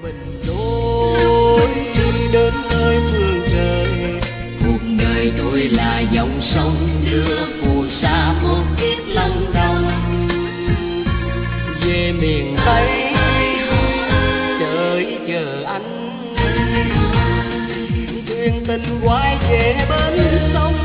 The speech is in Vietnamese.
mình đôi đến nơi phương trời. Cuộc đời tôi là dòng sông đưa phù sa một kiếp lòng đồng. Về miền Tây đợi chờ anh, thuyền tình quay về bên sông.